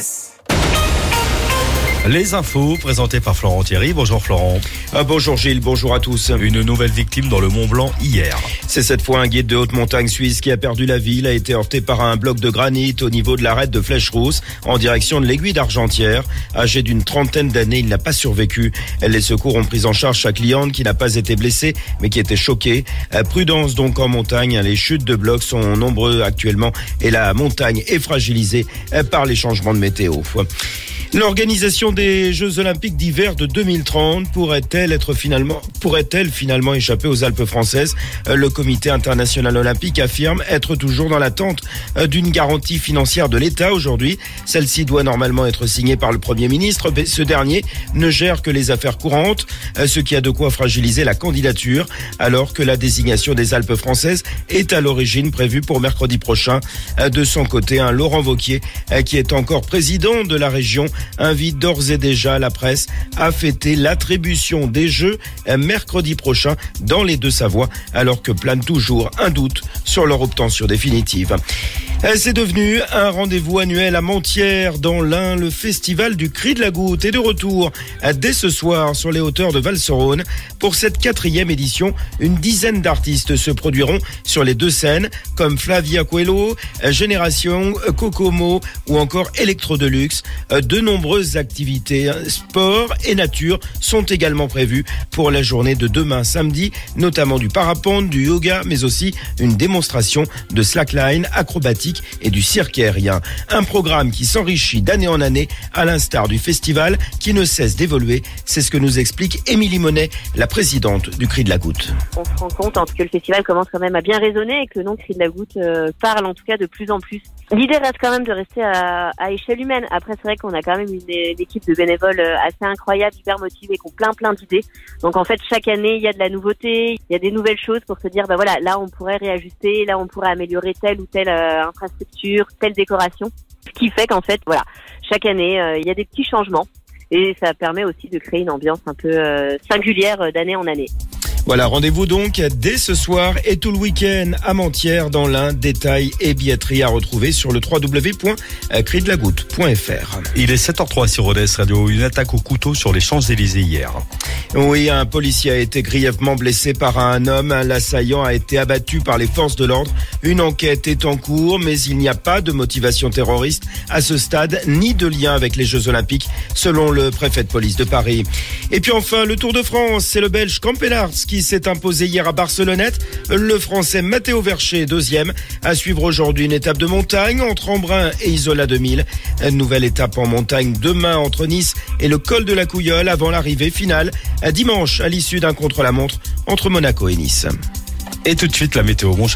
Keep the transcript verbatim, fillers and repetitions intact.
S. Les infos présentées par Florent Thierry. Bonjour Florent. Ah, bonjour Gilles, bonjour à tous. Une nouvelle victime dans le Mont Blanc hier. C'est cette fois un guide de haute montagne suisse qui a perdu la vie. Il a été heurté par un bloc de granit au niveau de l'arête de Flèche-Rousse en direction de l'aiguille d'Argentière. Âgé d'une trentaine d'années, il n'a pas survécu. Les secours ont pris en charge sa cliente qui n'a pas été blessée mais qui était choquée. Prudence donc en montagne. Les chutes de blocs sont nombreuses actuellement et la montagne est fragilisée par les changements de météo. L'organisation des Jeux Olympiques d'hiver de deux mille trente pourrait-elle être finalement, pourrait-elle finalement échapper aux Alpes françaises? Le Comité international olympique affirme être toujours dans l'attente d'une garantie financière de l'État aujourd'hui. Celle-ci doit normalement être signée par le Premier ministre. Mais ce dernier ne gère que les affaires courantes, ce qui a de quoi fragiliser la candidature, alors que la désignation des Alpes françaises est à l'origine prévue pour mercredi prochain. De son côté, un Laurent Wauquiez, qui est encore président de la région, invite d'ores et déjà la presse à fêter l'attribution des Jeux mercredi prochain dans les Deux-Savoies, alors que plane toujours un doute sur leur obtention définitive. C'est devenu un rendez-vous annuel à Montières dans l'Ain. Le festival du Cri de la Goutte est de retour dès ce soir sur les hauteurs de Val-sur-Rhône. Pour cette quatrième édition, une dizaine d'artistes se produiront sur les deux scènes comme Flavia Coelho, Génération, Kokomo ou encore Electro Deluxe. De nombreuses activités, sport et nature sont également prévues pour la journée de demain samedi, notamment du parapente, du yoga, mais aussi une démonstration de slackline acrobatique et du cirque aérien. Un programme qui s'enrichit d'année en année, à l'instar du festival qui ne cesse d'évoluer. C'est ce que nous explique Émilie Monet, la présidente du Cri de la Goutte. On se rend compte en tout cas que le festival commence quand même à bien résonner et que le nom Cri de la Goutte euh, parle en tout cas de plus en plus. L'idée reste quand même de rester à, à échelle humaine. Après, c'est vrai qu'on a quand même une, une équipe de bénévoles assez incroyable, hyper motivés, qui ont plein plein d'idées. Donc en fait, chaque année, il y a de la nouveauté, il y a des nouvelles choses pour se dire, bah voilà, là on pourrait réajuster, là on pourrait améliorer telle ou telle euh, infrastructure, telle décoration. Ce qui fait qu'en fait, voilà, chaque année, euh, il y a des petits changements et ça permet aussi de créer une ambiance un peu euh, singulière euh, d'année en année. Voilà, rendez-vous donc dès ce soir et tout le week-end à Montières dans l'Ain. Détails et billetterie à retrouver sur le w w w point cri de la goutte point f r. Il est sept heures zéro trois sur Rodez Radio. Une attaque au couteau sur les Champs-Élysées hier. Oui, un policier a été grièvement blessé par un homme. L'assaillant a été abattu par les forces de l'ordre. Une enquête est en cours, mais il n'y a pas de motivation terroriste à ce stade, ni de lien avec les Jeux Olympiques, selon le préfet de police de Paris. Et puis enfin, le Tour de France, c'est le Belge Campenaerts qui s'est imposé hier à Barcelonnette. Le Français Matteo Vercher, deuxième. À suivre aujourd'hui une étape de montagne entre Embrun et Isola deux mille. Une nouvelle étape en montagne demain entre Nice et le col de la Couilleule avant l'arrivée finale dimanche à l'issue d'un contre-la-montre entre Monaco et Nice. Et tout de suite la météo. Mon